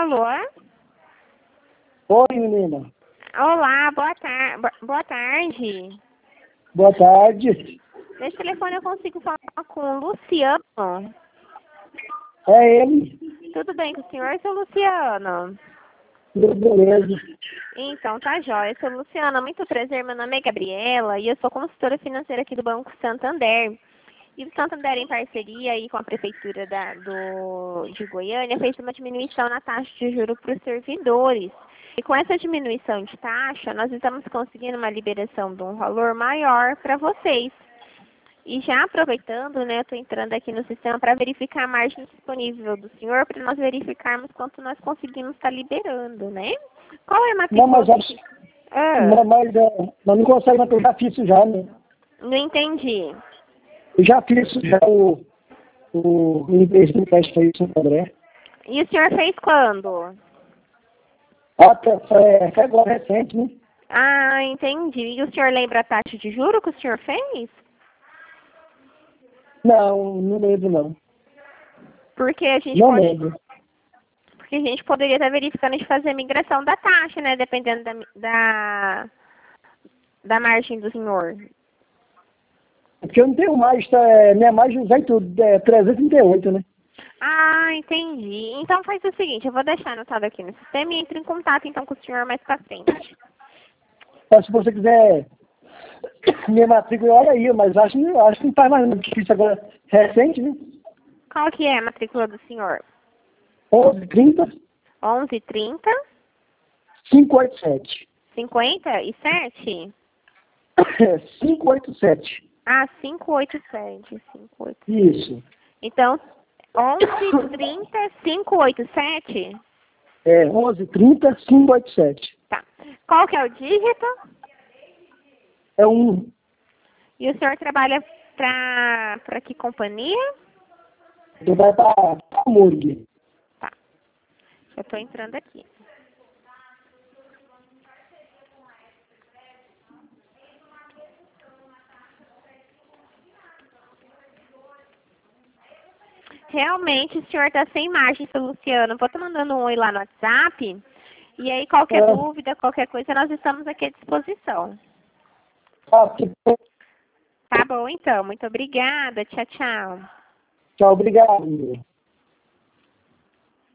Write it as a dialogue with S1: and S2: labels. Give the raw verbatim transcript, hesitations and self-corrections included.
S1: Alô?
S2: Oi, menina.
S1: Olá, boa, tar boa tarde.
S2: Boa tarde.
S1: Nesse telefone eu consigo falar com o Luciano.
S2: É ele.
S1: Tudo bem com o senhor, seu Luciano?
S2: Tudo beleza.
S1: Então, tá jóia. Seu Luciano, muito prazer. Meu nome é Gabriela e eu sou consultora financeira aqui do Banco Santander. E o Santander, em parceria aí com a Prefeitura da, do, de Goiânia, fez uma diminuição na taxa de juros para os servidores. E com essa diminuição de taxa, nós estamos conseguindo uma liberação de um valor maior para vocês. E já aproveitando, né, eu estou entrando aqui no sistema para verificar a margem disponível do senhor, para nós verificarmos quanto nós conseguimos estar liberando, né? Qual é a
S2: Não,
S1: matrícula?
S2: mas, já,
S1: Ah,
S2: não, mas é, mas não consegue, mas eu já fiz isso já, né?
S1: não entendi.
S2: Eu já fiz isso já, o, o, o investimento que teste aí, Santo André.
S1: E o senhor fez quando?
S2: Até, é, foi agora recente, né?
S1: Ah, entendi. E o senhor lembra a taxa de juro que o senhor fez?
S2: Não, não lembro não.
S1: Porque a gente
S2: Não
S1: pode,
S2: lembro.
S1: porque a gente poderia estar verificando de fazer a migração da taxa, né? Dependendo da, da, da margem do senhor.
S2: Porque eu não tenho mais, tá, é, minha margem usei tudo, é trezentos e trinta e oito, né?
S1: Ah, entendi. Então faz o seguinte, eu vou deixar anotado aqui no sistema e entre em contato então com o senhor mais pra frente.
S2: Mas se você quiser minha matrícula, olha aí, mas acho, acho que não faz mais difícil agora, recente, né?
S1: Qual que é a matrícula do senhor?
S2: onze trinta,
S1: onze trinta,
S2: quinhentos e oitenta e sete.
S1: cinquenta e sete?
S2: quinhentos e oitenta e sete.
S1: Ah, quinhentos e oitenta e sete. quinhentos e oitenta e sete.
S2: Isso.
S1: Então, onze trinta, quinhentos e oitenta e sete?
S2: É, onze trinta, quinhentos e oitenta e sete.
S1: Tá. Qual que é o dígito?
S2: É um.
S1: E o senhor trabalha pra, pra que companhia?
S2: Você vai para a Morgue.
S1: Tá. Já tô entrando aqui. Realmente o senhor está sem imagem, seu Luciano. Vou estar mandando um oi lá no WhatsApp. E aí, qualquer
S2: É.
S1: dúvida, qualquer coisa, nós estamos aqui à disposição.
S2: Ah, que bom.
S1: Tá bom, então. Muito obrigada. Tchau, tchau.
S2: Tchau, obrigado.